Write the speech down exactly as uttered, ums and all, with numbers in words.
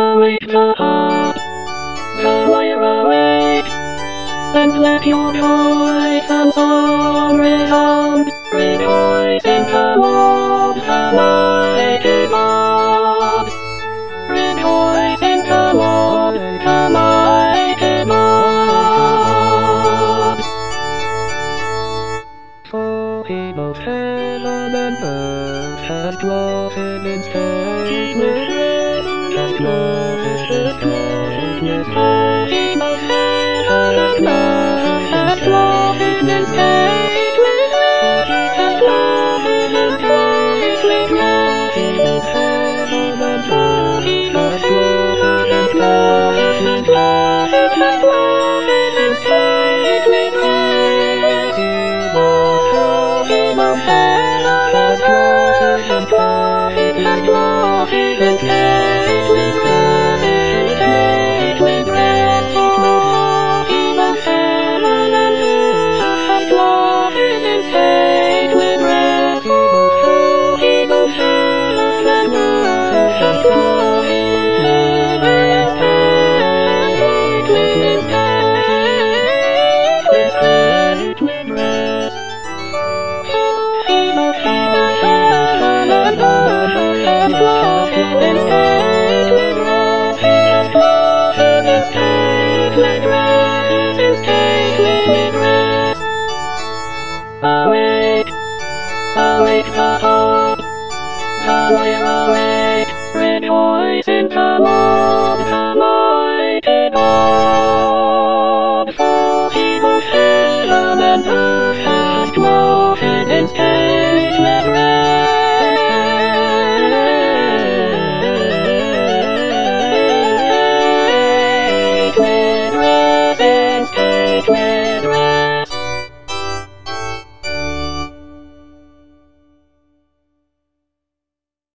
awake the heart, the wire awake, and let your joy and song resound. Rejoice in the Lord, the mighty God. Rejoice in the Lord, the mighty God. For he both heaven and earth has clothed in state with grace, has clothed in state with grace. He both heaven and earth has clothed in state with grace, has clothed in state with grace. He both heaven and earth has clothed in state with grace, has clothed in state with grace. He both He both heaven and earth has clothed has clothed in state with grace, state with grace. He both heaven and earth has clothed in state with grace. He both heaven and earth has clothed in state with state with grace. He both heaven and earth has clothed in state with grace, has clothed in state with grace, in state with grace. Awake, awake the heart, the wire awake, rejoice in the Lord.